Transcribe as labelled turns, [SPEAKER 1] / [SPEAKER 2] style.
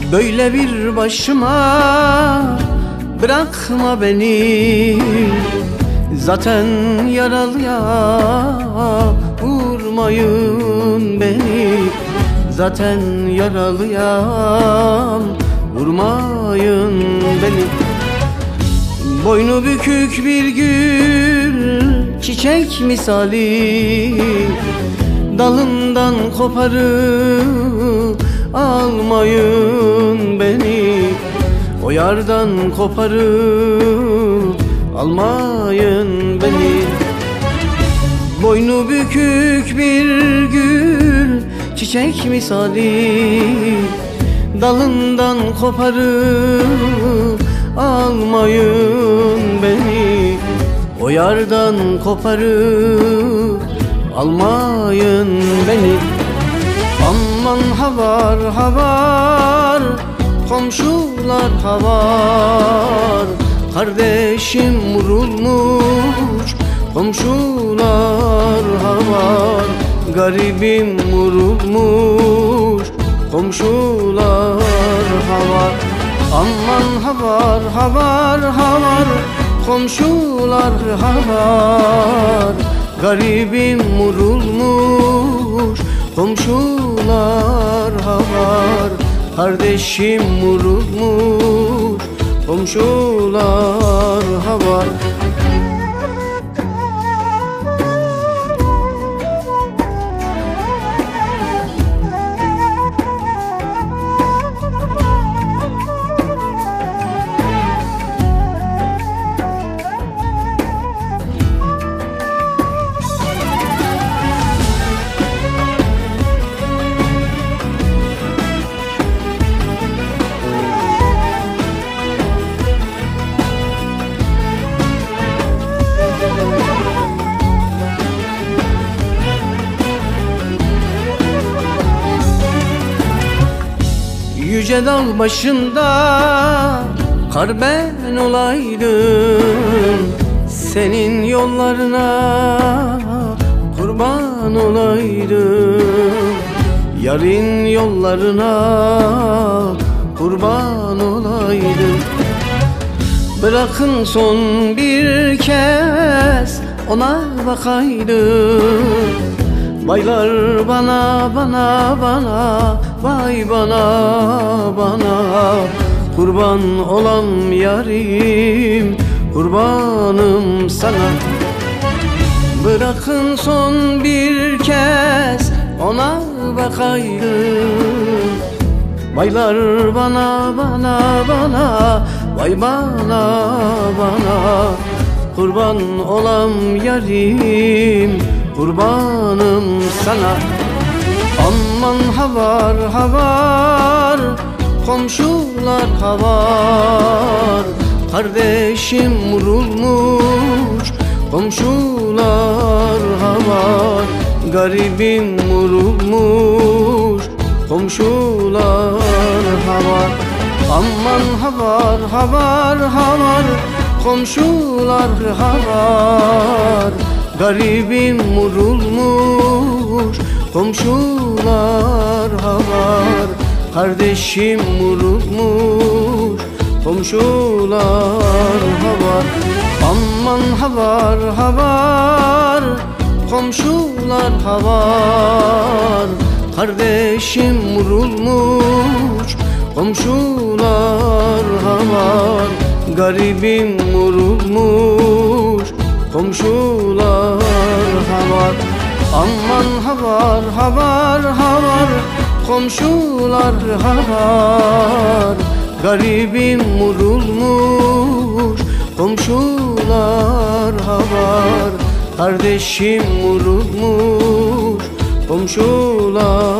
[SPEAKER 1] Böyle bir başıma bırakma beni, zaten yaralıya vurmayın beni, zaten yaralıyam, vurmayın beni. Boynu bükük bir gül, çiçek misali, dalından koparıp almayın beni, o yardan koparıp almayın beni. Boynu bükük bir gül, çiçek misali, dalından koparıp almayın beni, o yardan koparıp almayın beni. Aman havar havar, komşular havar, kardeşim vurulmuş, komşular havar, garibim vurulmuş, komşular havar. Aman havar havar havar, komşular havar, garibim vurulmuş, komşular havar, kardeşim vurulmuş, komşular havar. Yüce dağ başında kar ben olaydım, senin yollarına kurban olaydım, yarın yollarına kurban olaydım. Bırakın son bir kez ona bakaydım, baylar bana bana bana, vay bana bana, kurban olam yarim, kurbanım sana. Bırakın son bir kez ona bakayım, baylar bana bana bana, vay bana bana, kurban olam yarim, kurbanım sana. Aman havar havar, komşular havar, kardeşim vurulmuş, komşular havar, garibim vurulmuş, komşular havar. Aman havar havar havar, komşular havar, garibim vurulmuş, komşular havar, kardeşim vurulmuş, komşular havar. Aman havar havar, komşular havar, kardeşim vurulmuş, komşular havar, garibim vurulmuş, komşular havar. Aman havar havar havar, komşular havar, garibim vurulmuş, komşular havar, kardeşim vurulmuş, komşular